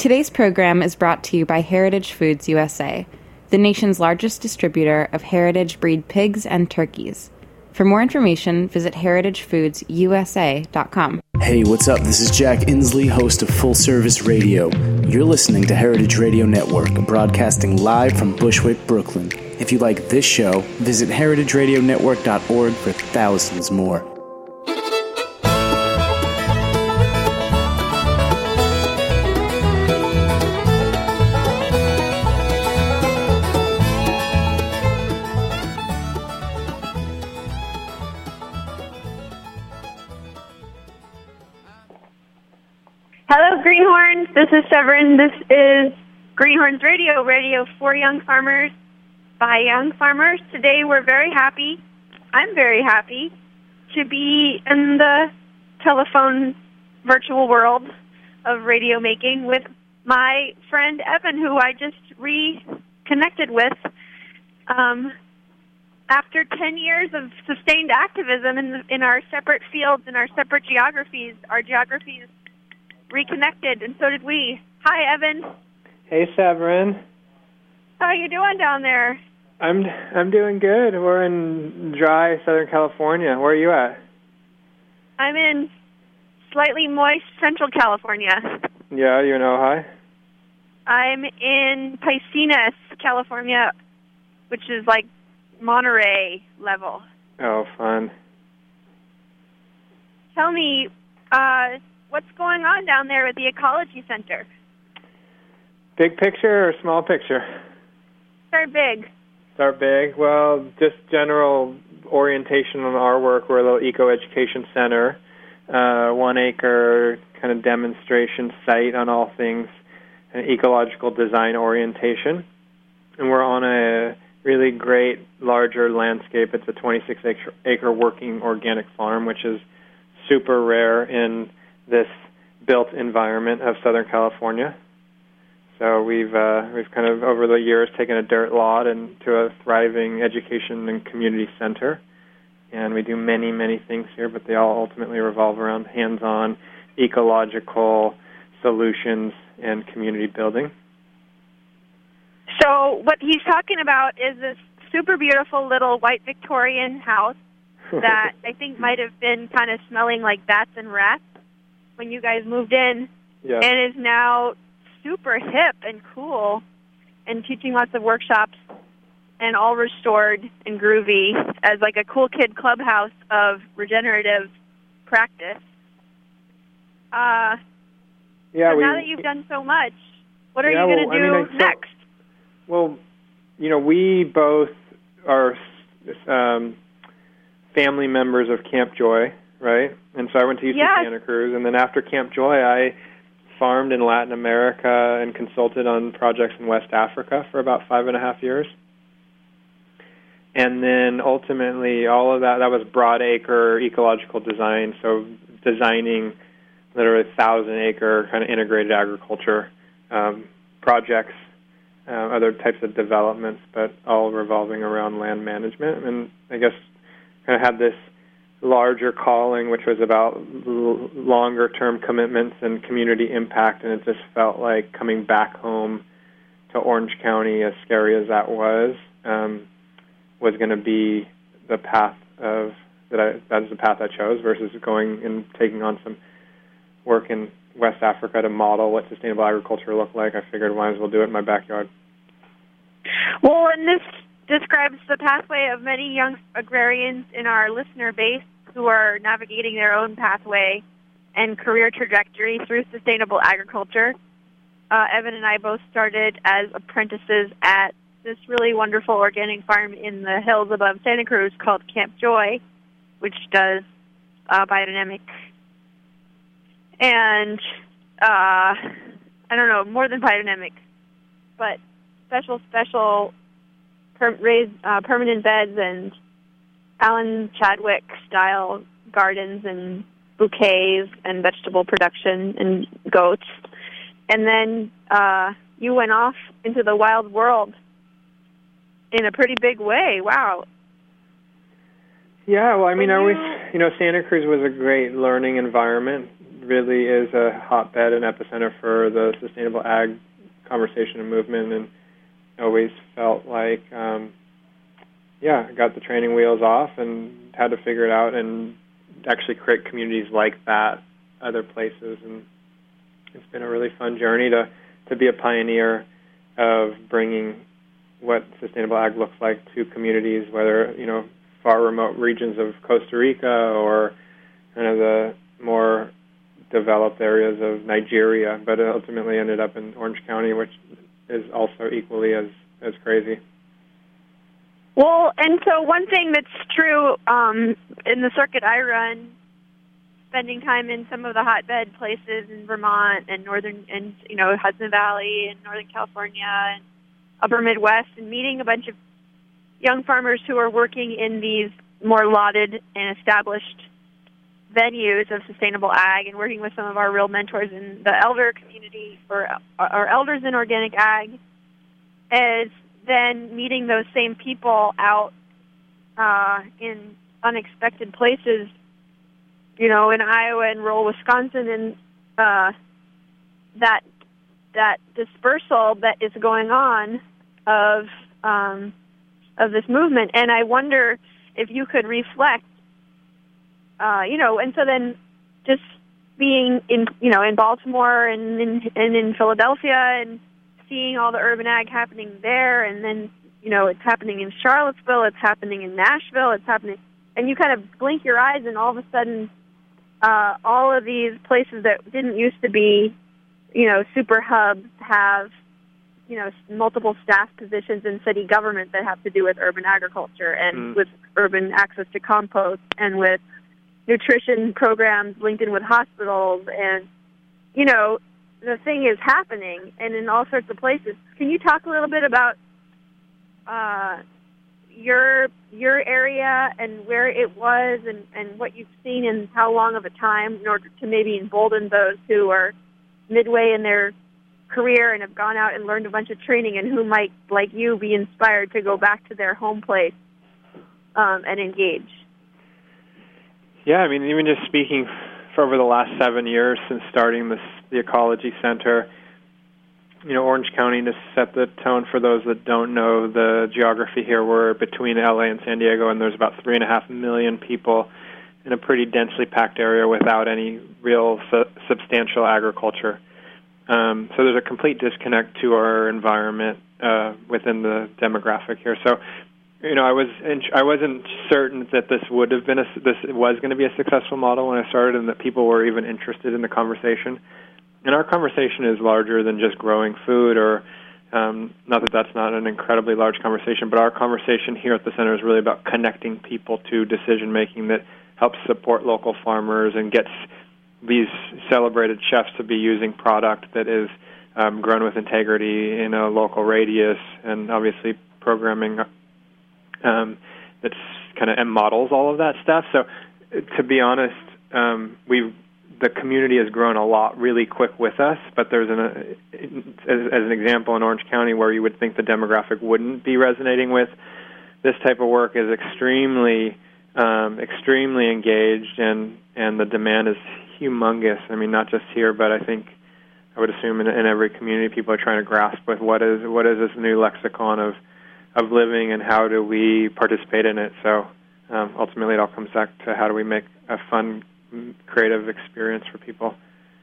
Today's program is brought to you by Heritage Foods USA, the nation's largest distributor of heritage breed pigs and turkeys. For more information, visit heritagefoodsusa.com. Hey, what's up? This is Jack Inslee, host of Full Service Radio. You're listening to Heritage Radio Network, broadcasting live from Bushwick, Brooklyn. If you like this show, visit heritageradionetwork.org for thousands more. Hello, Greenhorns. This is Severin. This is Greenhorns Radio, radio for young farmers, by young farmers. Today we're very happy, I'm very happy, to be in the telephone virtual world of radio making with my friend Evan, who I just reconnected with. After 10 years of sustained activism in our separate fields, in our separate geographies, our geographies reconnected, and so did we. Hi, Evan. Hey, Severin. How are you doing down there? I'm doing good. We're in dry Southern California. Where are you at? I'm in slightly moist Central California. Yeah, you're in Ojai? I'm in Piscinas, California, which is like Monterey level. Oh, fun. Tell me, what's going on down there with the Ecology Center? Big picture or small picture? Start big. Start big. Well, just general orientation on our work. We're a little eco-education center, 1 acre kind of demonstration site on all things ecological design orientation. And we're on a really great larger landscape. It's a 26-acre working organic farm, which is super rare in this built environment of Southern California. So we've kind of over the years taken a dirt lot into a thriving education and community center, and we do many, many things here, but they all ultimately revolve around hands-on ecological solutions and community building. So what he's talking about is this super beautiful little white Victorian house that I think might have been kind of smelling like bats and rats when you guys moved in, yeah, and is now super hip and cool and teaching lots of workshops and all restored and groovy as like a cool kid clubhouse of regenerative practice. Yeah, so now that you've done so much, what are you going to do next? Well, you know, we both are family members of Camp Joy, right? And so I went to UC Santa Cruz, and then after Camp Joy, I farmed in Latin America and consulted on projects in West Africa for about 5.5 years. And then ultimately all of that was broad-acre ecological design, so designing literally 1,000-acre kind of integrated agriculture projects, other types of developments, but all revolving around land management. And I guess kind of had this larger calling, which was about longer-term commitments and community impact, and it just felt like coming back home to Orange County, as scary as that was going to be the path that is the path I chose versus going and taking on some work in West Africa to model what sustainable agriculture looked like. I figured I might as well do it in my backyard. Well, and this describes the pathway of many young agrarians in our listener base who are navigating their own pathway and career trajectory through sustainable agriculture. Evan and I both started as apprentices at this really wonderful organic farm in the hills above Santa Cruz called Camp Joy, which does biodynamic and, I don't know, more than biodynamic, but special raised permanent beds and Alan Chadwick-style gardens and bouquets and vegetable production and goats. And then you went off into the wild world in a pretty big way. Wow. Yeah, well, I mean, Santa Cruz was a great learning environment, really is a hotbed and epicenter for the sustainable ag conversation and movement, and always felt like, I got the training wheels off and had to figure it out and actually create communities like that other places. And it's been a really fun journey to be a pioneer of bringing what sustainable ag looks like to communities, whether, far remote regions of Costa Rica or kind of the more developed areas of Nigeria, but it ultimately ended up in Orange County, which is also equally as crazy. Well, and so one thing that's true in the circuit I run, spending time in some of the hotbed places in Vermont and Hudson Valley and Northern California and Upper Midwest, and meeting a bunch of young farmers who are working in these more lauded and established venues of sustainable ag, and working with some of our real mentors in the elder community or our elders in organic ag, is then meeting those same people out in unexpected places, in Iowa and rural Wisconsin, and that dispersal that is going on of this movement. And I wonder if you could reflect, and so then just being in Baltimore and in Philadelphia and seeing all the urban ag happening there, and then, it's happening in Charlottesville, it's happening in Nashville, it's happening, and you kind of blink your eyes and all of a sudden all of these places that didn't used to be, super hubs have, multiple staff positions in city government that have to do with urban agriculture and with urban access to compost and with nutrition programs linked in with hospitals. And, the thing is happening and in all sorts of places. Can you talk a little bit about your area and where it was and what you've seen and how long of a time, in order to maybe embolden those who are midway in their career and have gone out and learned a bunch of training and who might, like you, be inspired to go back to their home place and engage? Yeah, even just speaking for over the last 7 years since starting the Ecology Center, Orange County, to set the tone for those that don't know the geography here, we're between LA and San Diego, and there's about 3.5 million people in a pretty densely packed area without any real substantial agriculture. So there's a complete disconnect to our environment within the demographic here. So, I wasn't certain that this was going to be a successful model when I started, and that people were even interested in the conversation. And our conversation is larger than just growing food, or not that that's not an incredibly large conversation, but our conversation here at the center is really about connecting people to decision-making that helps support local farmers and gets these celebrated chefs to be using product that is grown with integrity in a local radius, and obviously programming that's kind of models all of that stuff. So, to be honest, the community has grown a lot really quick with us, but there's as an example in Orange County where you would think the demographic wouldn't be resonating with this type of work is extremely engaged, and the demand is humongous. Not just here, but I would assume in every community, people are trying to grasp with what is this new lexicon of living and how do we participate in it. So ultimately, it all comes back to how do we make a fun, creative experience for people.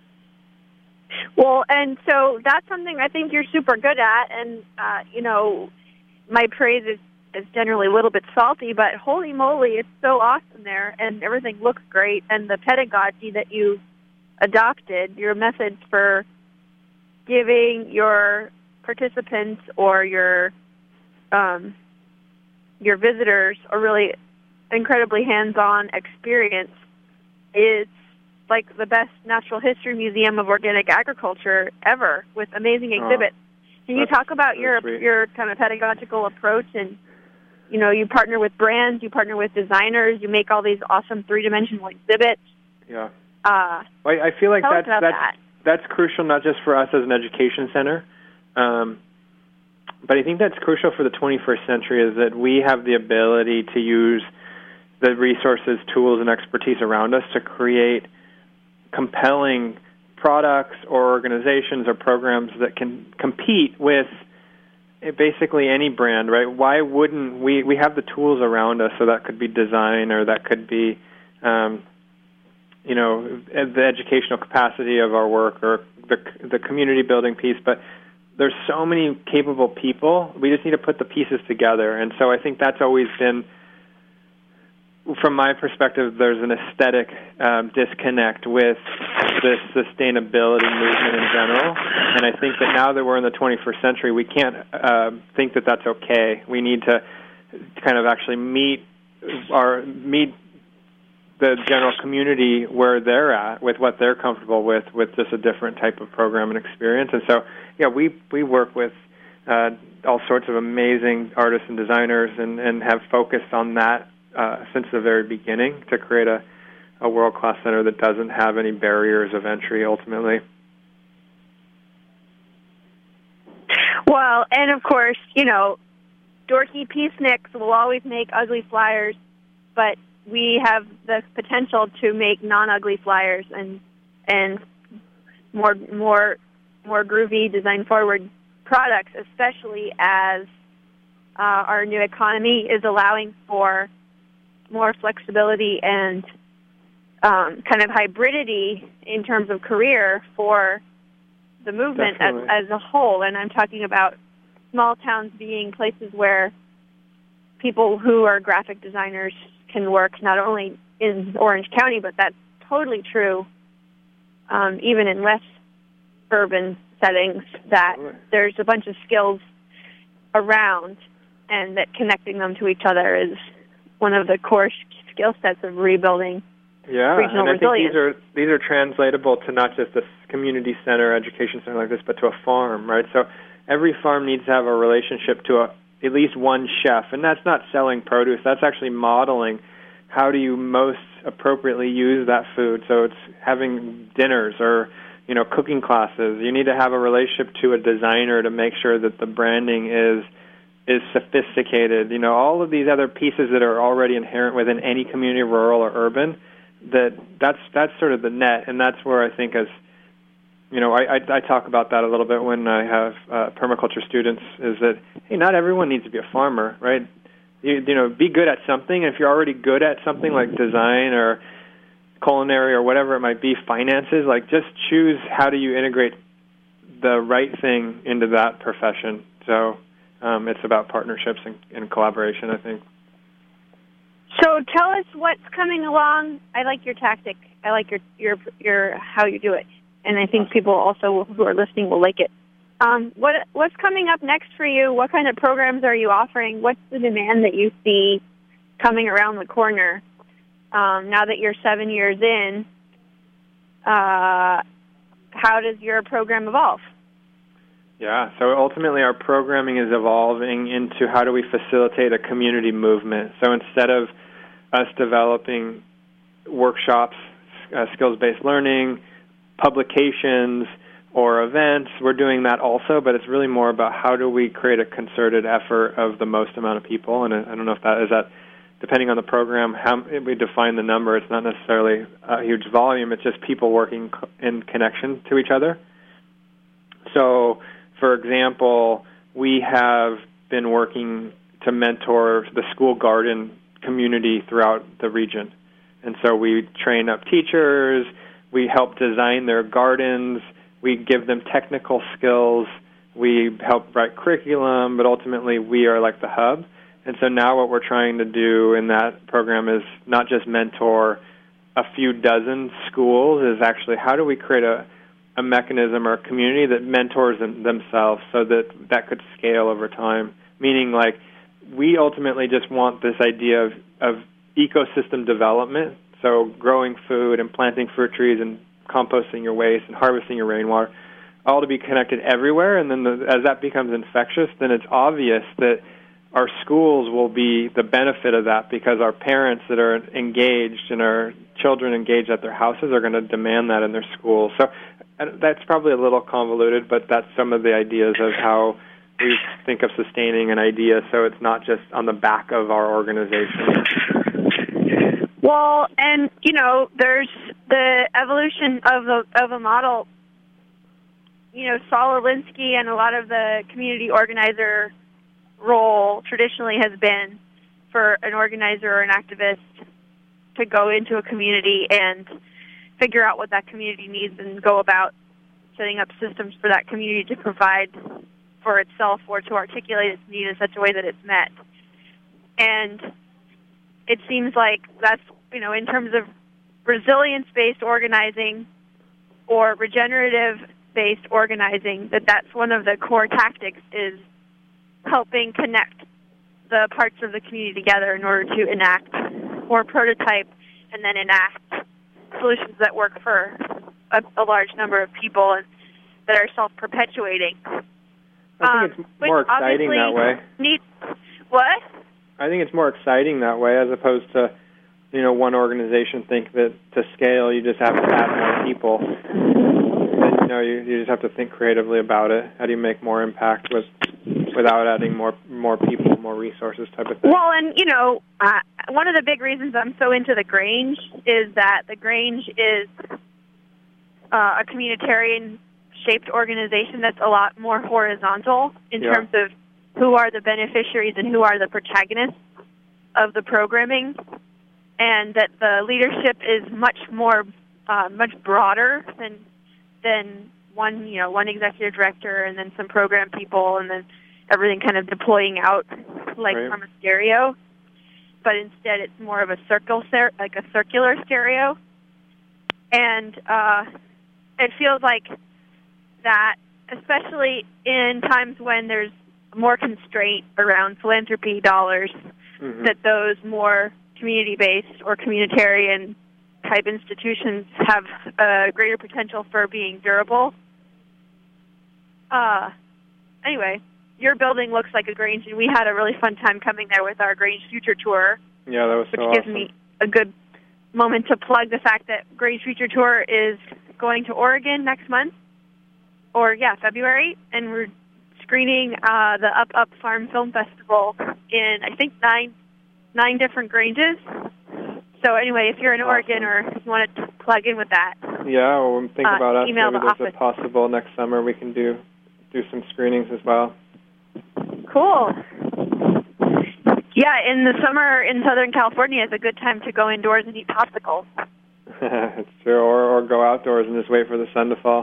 Well, and so that's something I think you're super good at, and my praise is generally a little bit salty, but holy moly, it's so awesome there, and everything looks great, and the pedagogy that you adopted, your methods for giving your participants or your visitors a really incredibly hands-on experience, is like the best natural history museum of organic agriculture ever, with amazing exhibits. Can you talk about your kind of pedagogical approach? And you partner with brands, you partner with designers, you make all these awesome three-dimensional exhibits. Yeah. I feel like that's crucial, not just for us as an education center, but I think that's crucial for the 21st century, is that we have the ability to use the resources, tools, and expertise around us to create compelling products or organizations or programs that can compete with basically any brand, right? Why wouldn't we have the tools around us? So that could be design, or that could be the educational capacity of our work, or the community building piece. But there's so many capable people. We just need to put the pieces together. And so I think that's always been, from my perspective, there's an aesthetic disconnect with this sustainability movement in general. And I think that now that we're in the 21st century, we can't think that that's okay. We need to kind of actually meet the general community where they're at, with what they're comfortable with just a different type of program and experience. And so, we work with all sorts of amazing artists and designers, and have focused on that since the very beginning, to create a world-class center that doesn't have any barriers of entry, ultimately. Well, and of course, dorky peaceniks will always make ugly flyers, but we have the potential to make non-ugly flyers and more groovy, design-forward products, especially as our new economy is allowing for more flexibility and kind of hybridity in terms of career for the movement as a whole. And I'm talking about small towns being places where people who are graphic designers can work, not only in Orange County, but that's totally true even in less urban settings, that there's a bunch of skills around, and that connecting them to each other is one of the core skill sets of rebuilding regional resilience. I think these are translatable to not just a community center, education center like this, but to a farm, right? So every farm needs to have a relationship to at least one chef, and that's not selling produce. That's actually modeling how do you most appropriately use that food. So it's having dinners or cooking classes. You need to have a relationship to a designer to make sure that the branding is sophisticated. All of these other pieces that are already inherent within any community, rural or urban, that's sort of the net, and that's where I think I talk about that a little bit when I have permaculture students, is that, hey, not everyone needs to be a farmer, right? Be good at something, and if you're already good at something like design or culinary or whatever it might be, finances, just choose how do you integrate the right thing into that profession. So it's about partnerships and collaboration, I think. So tell us what's coming along. I like your tactic. I like your how you do it, and I think people also who are listening will like it. What's coming up next for you? What kind of programs are you offering? What's the demand that you see coming around the corner? Now that you're 7 years in, how does your program evolve? Yeah, so ultimately our programming is evolving into how do we facilitate a community movement. So instead of us developing workshops, skills-based learning, publications, or events, we're doing that also, but it's really more about how do we create a concerted effort of the most amount of people. And I don't know if that is that, depending on the program, how we define the number. It's not necessarily a huge volume. It's just people working in connection to each other. So, for example, we have been working to mentor the school garden community throughout the region. And so we train up teachers, we help design their gardens, we give them technical skills, we help write curriculum, but ultimately we are like the hub. And so now what we're trying to do in that program is not just mentor a few dozen schools, is actually how do we create a mechanism or a community that mentors themselves so that could scale over time. Meaning, we ultimately just want this idea of ecosystem development, so growing food and planting fruit trees and composting your waste and harvesting your rainwater, all to be connected everywhere. And then as that becomes infectious, then it's obvious that our schools will be the benefit of that, because our parents that are engaged and our children engaged at their houses are going to demand that in their schools. So that's probably a little convoluted, but that's some of the ideas of how we think of sustaining an idea, so it's not just on the back of our organization. Well, and, there's the evolution of a model, Saul Alinsky and a lot of the community organizer role traditionally has been for an organizer or an activist to go into a community and figure out what that community needs and go about setting up systems for that community to provide for itself or to articulate its need in such a way that it's met. And it seems like that's, in terms of resilience-based organizing or regenerative-based organizing, that's one of the core tactics, is helping connect the parts of the community together in order to enact or prototype and then enact solutions that work for a large number of people and that are self-perpetuating. I think it's more exciting that way. What? I think it's more exciting that way, as opposed to, one organization think that to scale you just have to add more people. And, you just have to think creatively about it. How do you make more impact without adding more people, more resources type of thing? Well, and, one of the big reasons I'm so into the Grange is that the Grange is a communitarian-shaped organization that's a lot more horizontal in terms of who are the beneficiaries and who are the protagonists of the programming, and that the leadership is much broader than one executive director and then some program people and then everything kind of deploying out from a stereo. But instead, it's more of a circular stereo, and it feels like that, especially in times when there's more constraint around philanthropy dollars, that those more community-based or communitarian-type institutions have a greater potential for being durable. Anyway, your building looks like a Grange, and we had a really fun time coming there with our Grange Future Tour. Yeah, that was so awesome. Which gives me a good moment to plug the fact that Grange Future Tour is going to Oregon next month, February, and we're screening the Up Farm Film Festival in, I think, nine different Granges. So anyway, if you're in Oregon or if you want to plug in with that, we'll think about us. Email Maybe there's a possible next summer we can do some screenings as well. Cool. Yeah, in the summer in Southern California is a good time to go indoors and eat popsicles. It's true, or go outdoors and just wait for the sun to fall.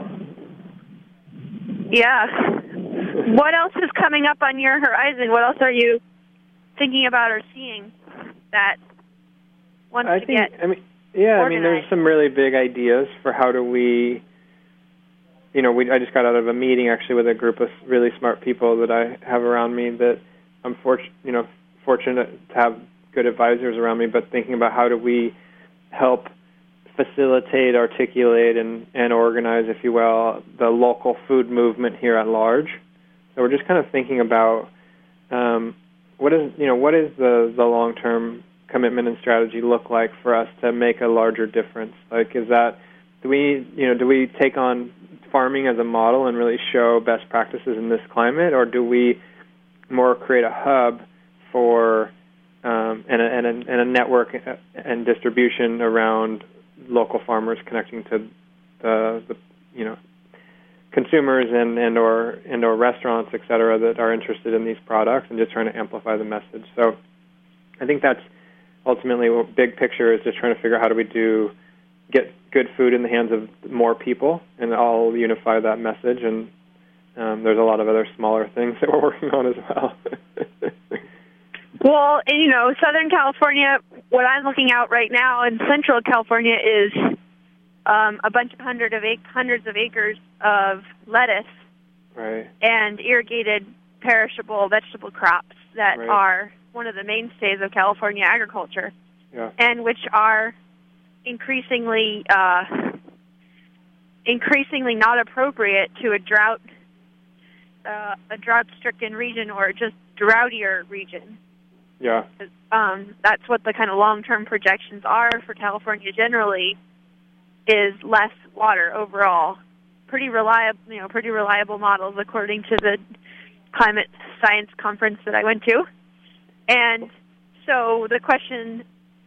Yeah. What else is coming up on your horizon? What else are you thinking about or seeing that wants to get organized? There's some really big ideas for how do we, I just got out of a meeting actually with a group of really smart people that I have around me that I'm fortunate to have good advisors around me, but thinking about how do we help facilitate, articulate, and organize, if you will, the local food movement here at large. So we're just kind of thinking about what is the long-term commitment and strategy look like for us to make a larger difference? Like, do we take on farming as a model and really show best practices in this climate, or do we more create a hub for and a network and distribution around local farmers connecting to the consumers and or restaurants, et cetera, that are interested in these products, and just trying to amplify the message. So I think that's ultimately what big picture is, just trying to figure out how do we get good food in the hands of more people and all unify that message. And there's a lot of other smaller things that we're working on as well. Well, and, Southern California, what I'm looking out right now in Central California is a bunch of hundreds of acres of lettuce, right, and irrigated perishable vegetable crops that are one of the mainstays of California agriculture, and which are increasingly not appropriate to a drought-stricken region or just droughtier region. Yeah. That's what the kind of long-term projections are for California generally, is less water overall. Pretty reliable models according to the climate science conference that I went to. And so the question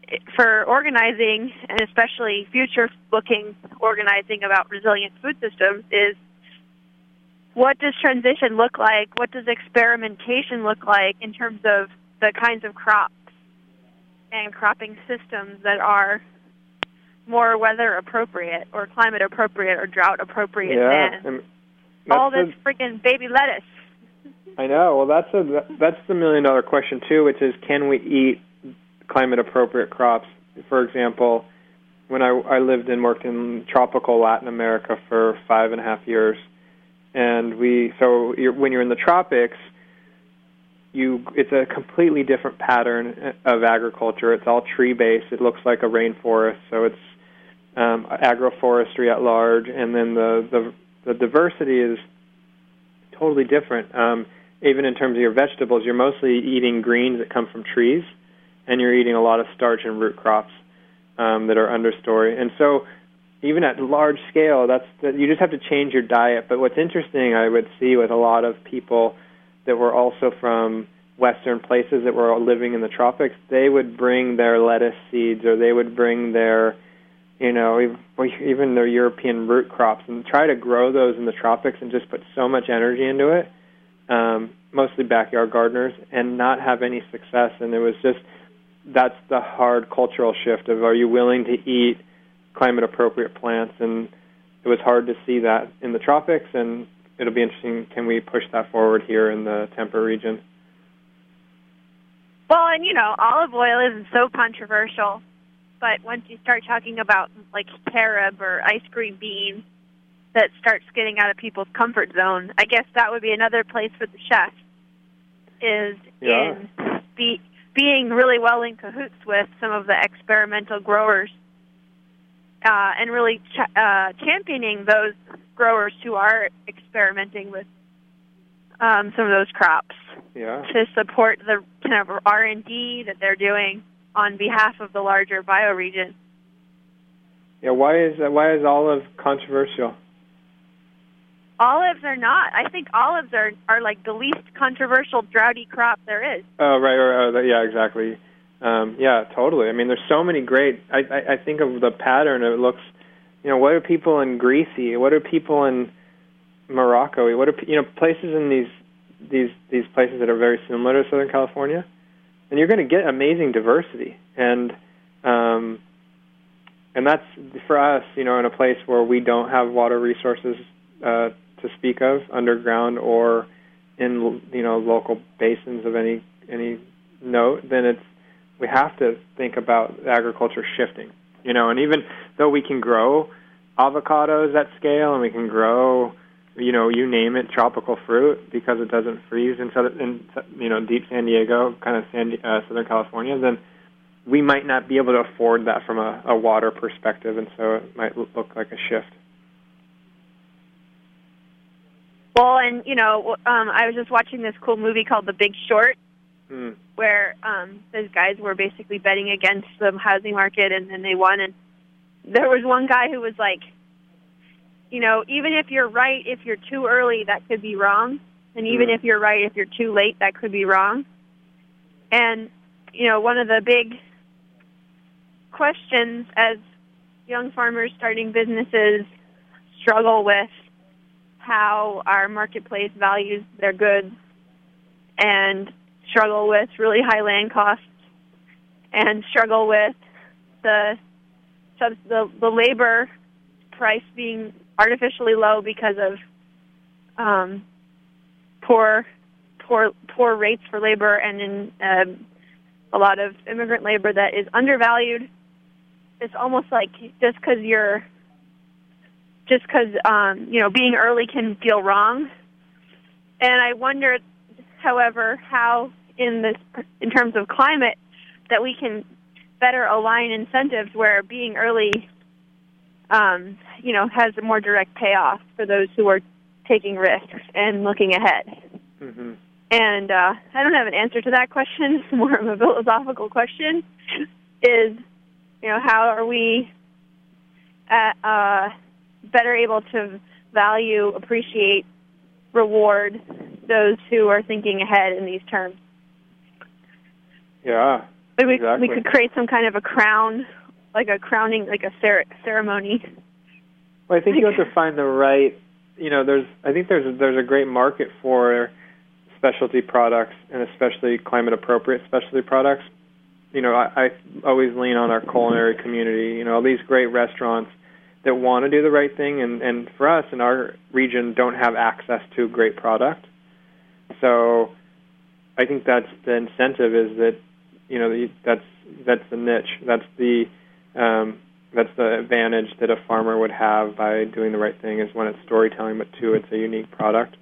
for organizing, and especially future-looking organizing about resilient food systems, is what does transition look like? What does experimentation look like in terms of the kinds of crops and cropping systems that are more weather appropriate or climate appropriate or drought appropriate than all this freaking baby lettuce? I know. Well, that's the $1 million question too, which is, can we eat climate appropriate crops? For example, when I lived and worked in tropical Latin America for 5.5 years, and when you're in the tropics, it's a completely different pattern of agriculture. It's all tree-based. It looks like a rainforest, so it's agroforestry at large, and then the diversity is totally different. Even in terms of your vegetables, you're mostly eating greens that come from trees, and you're eating a lot of starch and root crops that are understory. And so even at large scale, you just have to change your diet. But what's interesting, I would see with a lot of people that were also from Western places that were living in the tropics, they would bring their lettuce seeds, or they would bring their, even their European root crops, and try to grow those in the tropics and just put so much energy into it, mostly backyard gardeners, and not have any success. And it was that's the hard cultural shift of, are you willing to eat climate-appropriate plants? And it was hard to see that in the tropics, and it'll be interesting, can we push that forward here in the Tampa region? Well, and, olive oil isn't so controversial, but once you start talking about, like, carob or ice cream beans, that starts getting out of people's comfort zone. I guess that would be another place for the chef, is in being really well in cahoots with some of the experimental growers, and really championing those growers who are experimenting with some of those crops, to support the kind of R&D that they're doing on behalf of the larger bioregion. Yeah, why is olive controversial? Olives are not. I think olives are like the least controversial droughty crop there is. Oh, right. Yeah, exactly. Yeah, totally. I mean, there's so many great. I think of the pattern. It looks, what are people in Greece eat? What are people in Morocco eat? What are places in these places that are very similar to Southern California? And you're going to get amazing diversity, and that's for us, in a place where we don't have water resources to speak of, underground or in local basins of any note. Then we have to think about agriculture shifting, and even though we can grow avocados at scale and we can grow, you name it, tropical fruit, because it doesn't freeze in deep San Diego, kind of Southern California, then we might not be able to afford that from a water perspective, and so it might look like a shift. Well, and, I was just watching this cool movie called The Big Short, where those guys were basically betting against the housing market, and then they won. And there was one guy who was like, even if you're right, if you're too early, that could be wrong. And even if you're right, if you're too late, that could be wrong. And, one of the big questions as young farmers starting businesses struggle with how our marketplace values their goods, and struggle with really high land costs, and struggle with the labor price being artificially low because of poor rates for labor, and in a lot of immigrant labor that is undervalued. It's almost like just because being early can feel wrong. And I wonder, however, how in terms of climate, that we can better align incentives where being early, has a more direct payoff for those who are taking risks and looking ahead. Mm-hmm. And I don't have an answer to that question. It's more of a philosophical question. Is, how are we better able to value, appreciate, reward those who are thinking ahead in these terms? Yeah. We could create some kind of a crown, like a crowning, like a ceremony. Well, I think you have to find the right. I think there's a great market for specialty products, and especially climate-appropriate specialty products. I always lean on our culinary community. All these great restaurants that want to do the right thing, and for us in our region don't have access to great product. So I think that's the incentive, is that that's the niche, that's the advantage that a farmer would have by doing the right thing, is when it's storytelling, but two, it's a unique product.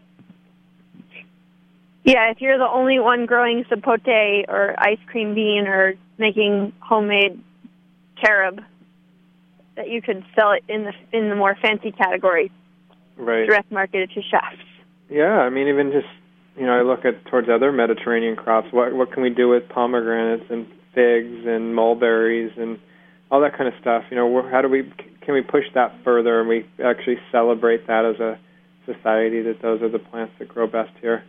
Yeah, if you're the only one growing sapote or ice cream bean or making homemade carob, that you could sell it in the more fancy category, right? Direct market it to chefs. Yeah, I mean, even just I look towards other Mediterranean crops. What can we do with pomegranates and figs and mulberries and all that kind of stuff? Can we push that further, and we actually celebrate that as a society, that those are the plants that grow best here?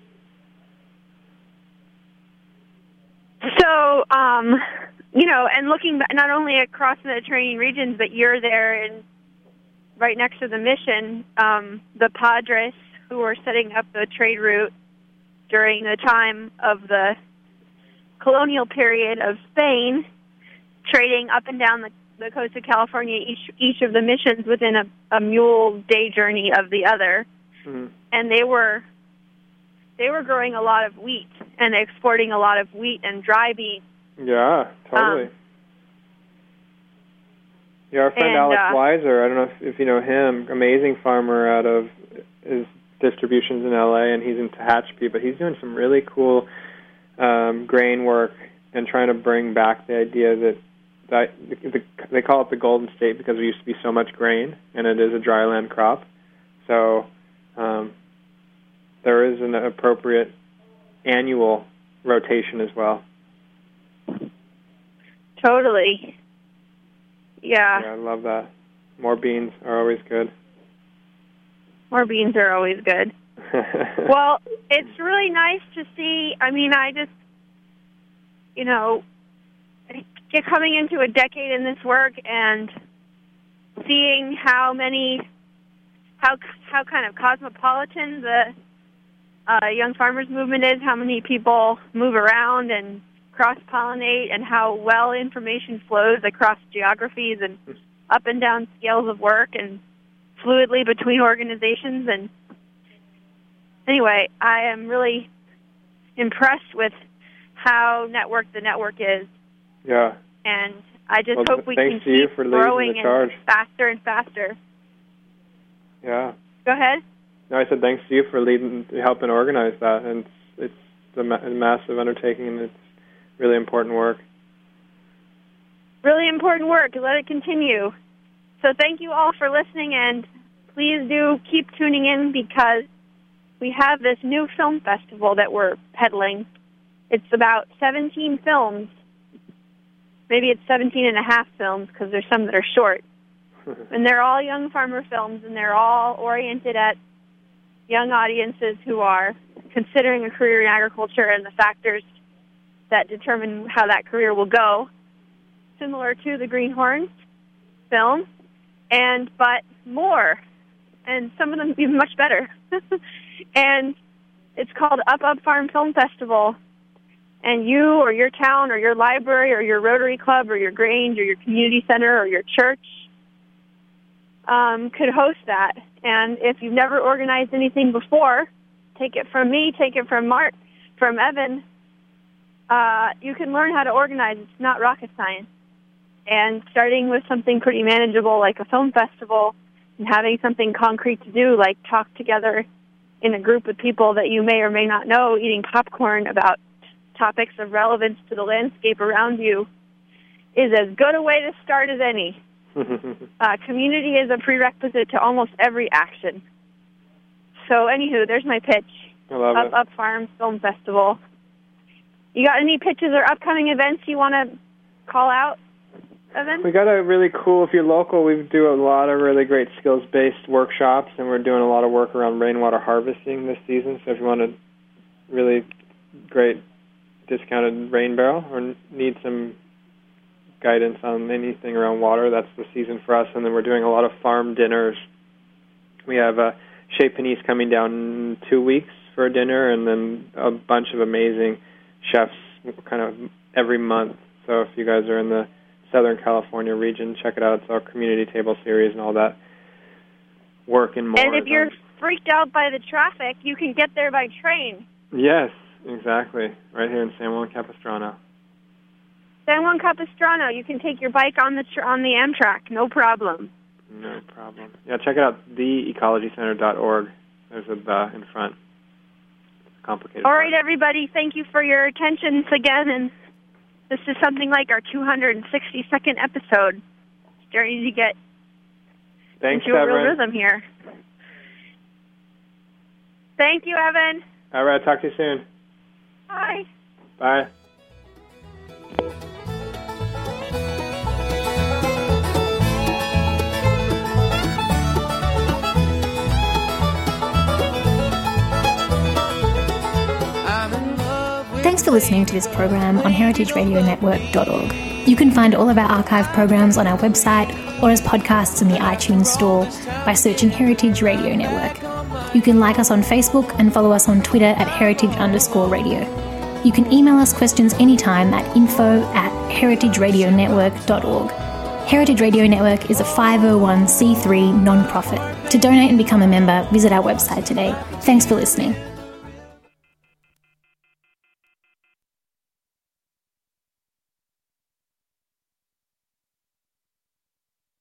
So, and looking not only across the Mediterranean regions, but you're there and right next to the mission, the Padres who were setting up the trade route during the time of the colonial period of Spain, trading up and down the coast of California, each of the missions within a mule day journey of the other. Mm-hmm. And they were growing a lot of wheat and exporting a lot of wheat and dry beans. Yeah, totally. Our friend Alex Weiser, I don't know if you know him, amazing farmer out of his distributions in LA, and he's in Tehachapi, but he's doing some really cool grain work and trying to bring back the idea that they call it the Golden State because there used to be so much grain, and it is a dryland crop. So there is an appropriate annual rotation as well. Totally. Yeah, I love that. More beans are always good. More beans are always good. Well, it's really nice to see. I mean, I just, coming into a decade in this work and seeing how kind of cosmopolitan the Young Farmers Movement is, how many people move around and cross-pollinate, and how well information flows across geographies and up and down scales of work and fluidly between organizations. And anyway, I am really impressed with how the network is. Yeah. And I just hope we can keep growing and faster and faster. Yeah. Go ahead. No, I said thanks to you for helping organize that, and it's a massive undertaking, and it's really important work. Really important work. Let it continue. So thank you all for listening, and please do keep tuning in, because we have this new film festival that we're peddling. It's about 17 films. Maybe it's 17 and a half films, because there's some that are short. And they're all young farmer films, and they're all oriented at young audiences who are considering a career in agriculture and the factors that determine how that career will go, similar to the Greenhorns film, but more, and some of them even much better. And it's called Up Farm Film Festival, and you or your town or your library or your Rotary Club or your Grange or your community center or your church could host that. And if you've never organized anything before, take it from me, take it from Mark, from Evan, you can learn how to organize. It's not rocket science. And starting with something pretty manageable like a film festival, and having something concrete to do, like talk together in a group of people that you may or may not know, eating popcorn about topics of relevance to the landscape around you, is as good a way to start as any. Community is a prerequisite to almost every action. So, anywho, there's my pitch. I love it. Up Farm Film Festival. You got any pitches or upcoming events you want to call out, Evan? We got a really cool, if you're local, we do a lot of really great skills-based workshops, and we're doing a lot of work around rainwater harvesting this season. So if you want a really great discounted rain barrel or need some guidance on anything around water, that's the season for us. And then we're doing a lot of farm dinners. We have Chez Panisse coming down in 2 weeks for a dinner, and then a bunch of amazing chefs kind of every month. So if you guys are in the Southern California region, check it out. It's our community table series and all that work and more. And if you're freaked out by the traffic, you can get there by train. Yes, exactly. Right here in San Juan Capistrano. San Juan Capistrano. You can take your bike on the Amtrak, no problem. No problem. Yeah, check it out, theecologycenter.org. There's a the in front. It's complicated. All right, everybody. Thank you for your attention again. And this is something like our 262nd episode. Starting to get into a real rhythm here. Thank you, Evan. All right, talk to you soon. Bye. Bye. Thanks for listening to this program on heritageradionetwork.org. You can find all of our archive programs on our website or as podcasts in the iTunes store by searching Heritage Radio Network. You can like us on Facebook and follow us on Twitter at heritage_radio. You can email us questions anytime at info@heritageradionetwork.org. Heritage Radio Network is a 501c3 non-profit. To donate and become a member, visit our website today. Thanks for listening.